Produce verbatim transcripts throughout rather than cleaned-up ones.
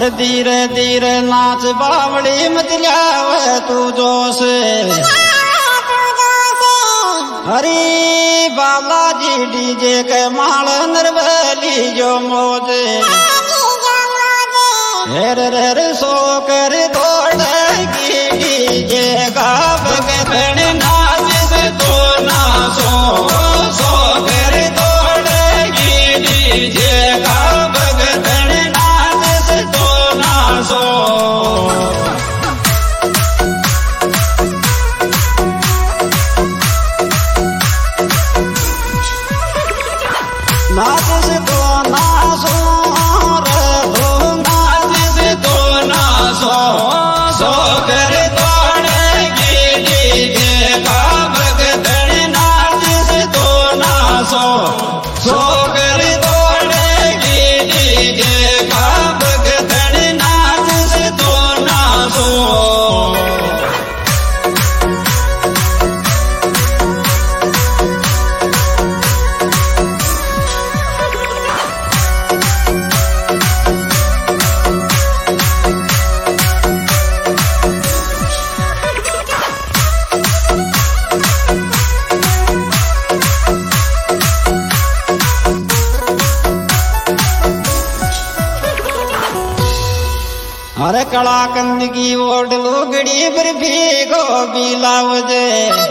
अरे धीरे धीरे नाच बावड़ी मत लावे तू जोश। हरी बालाजी डीजे के माल नरवली जो मौज। हेर हेर सो कर दौड़ेगी डीजे का भगतन नाच से तो नाचो। सो कर दौड़ेगी डीजे का भगतन नाच से तो नाचो। नाच से तो नाचो रे धो नाच से तो नाचो। सो कर दौड़ेगी डीजे का भगतन नाच से तो नाचो। सो कर दौड़ेगी डीजे का भगतन नाच से तो नाचो। अरे कलाकंद की ओट लुगड़ी पर भीगो बिलावजे।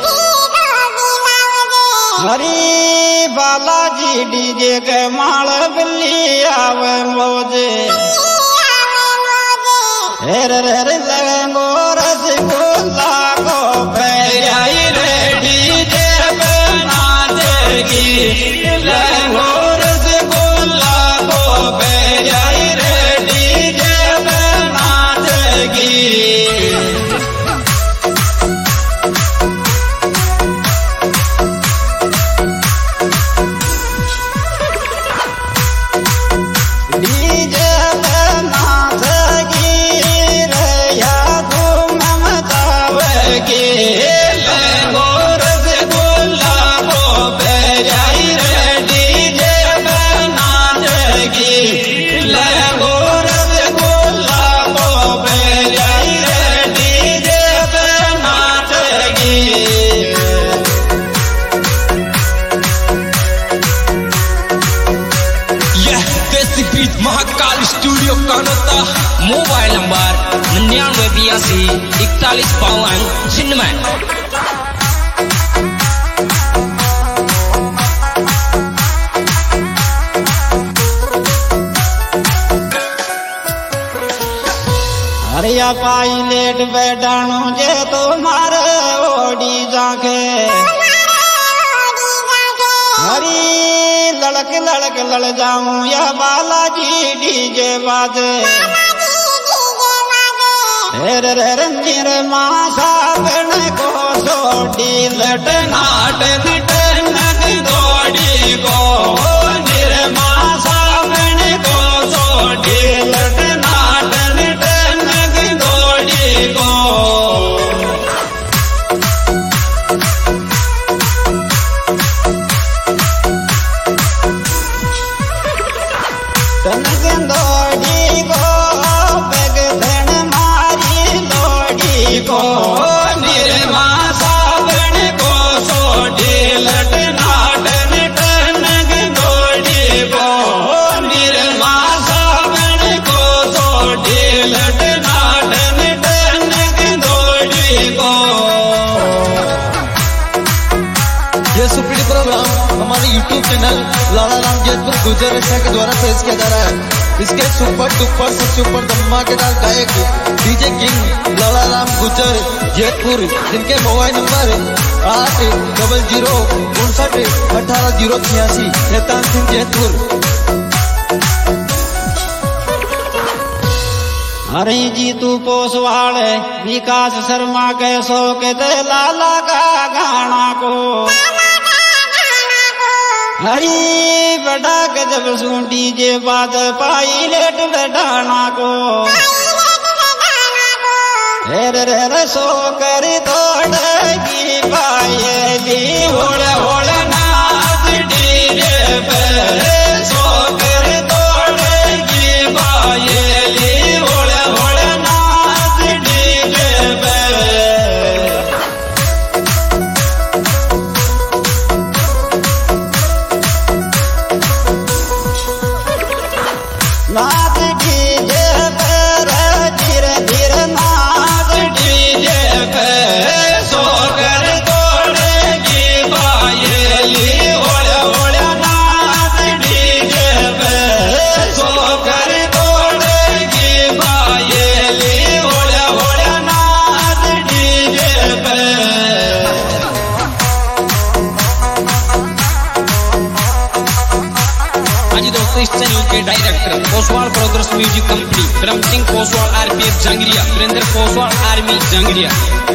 हरी बालाजी डीजे के माल बल्ली आवे मौजे। हेर हेर लगो रसगुल्ला को भैयाई रे डीजे बना देगी। लगो रसगुल्ला को भैयाई रे डीजे डीजे बना देगी रे या तुम ममतावेगी। लगो रसगुल्ला को भैयाई रे डीजे बना देगी। लगो रसगुल्ला को भैयाई रे डीजे बना देगी। यह देसी beat Mahakal studio Kanota. Mobile number निन्यानवे बयासी इकतालीस बावन छिन्नवे। हरिया पायलट बैठाणु जे तुम्हारे ओडी जाके। हरी लड़क लड़क लड़ जाऊं या बालाजी डीजे बाजे। हेर हेर निर मासा बन को सोडी लट नाट नग दौड़ी को। निर मासा बन को सोडी लट नाट नग दौड़ी को। तनक दौड़ी को भगतन मारी दौड़ी को। निर्मा सावन को सोडी लट नाटन टनक दौड़ी को। निर्मा सावन को सोडी लट नाटन टनक दौड़ी को। ये सुप्रीम प्रोग्राम हमारे यूट्यूब चैनल लाला राम जयपुर गुजर रेशा के द्वारा पेश किया जा रहा है। इसके सुपर डुपर सबसे ऊपर धमाकेदार गायक डीजे किंग लाला राम गुजर जयपुर, जिनके मोबाइल नंबर आठ डबल जीरो उनसठ अठारह जीरो छियासी शैतान सिंह जयपुर। हरी जी तू पोसवाड़ विकास शर्मा के सो के दे लाला का गाना को। हरी बड़ा गजब सुन डीजे बाज पायलट बैठाना को। हेर हेर सो कर दौड़ेगी पायली होड़ होड़ नाच डीजे पे। सो कर दौड़ेगी पायली के director Koswal brothers music company, drum king Koswal RPF Jangaria, Virendra Koswal army Jangaria.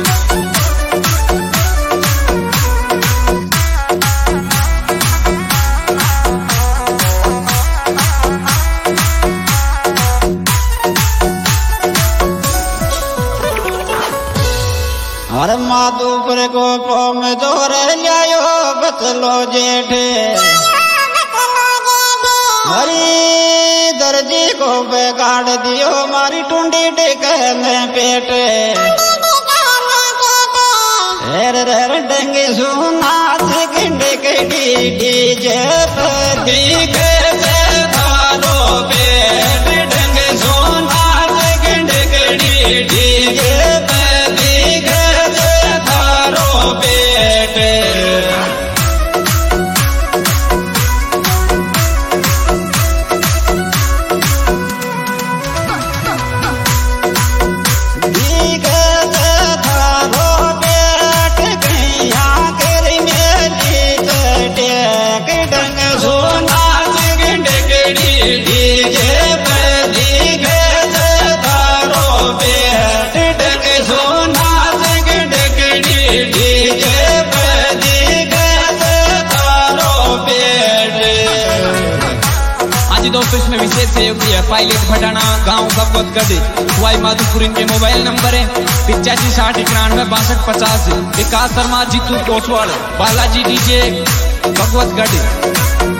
हर माधुपुर को पोम जोर लियायो बतलो जेठे, हरी दर्जी को बेगाड़ दियो मारी टुंडी टेकने पेटे। हेर रेर डेंगे सुना गिंडे के डीजे पर दिखे धारो पेट, डेंगे सुना गिंडे के डीजे पर दिखे धारो पेट। दोस्तों इसमें विशेष सहयोग किया पायलट भटाना गांव भगवतगढ़, वाई माधुपुर इनके मोबाइल नंबर है पिचासी साठ इक्यानवे बासठ पचास। विकास शर्मा, जीतू कोसवाल, बालाजी डीजे भगवतगढ़।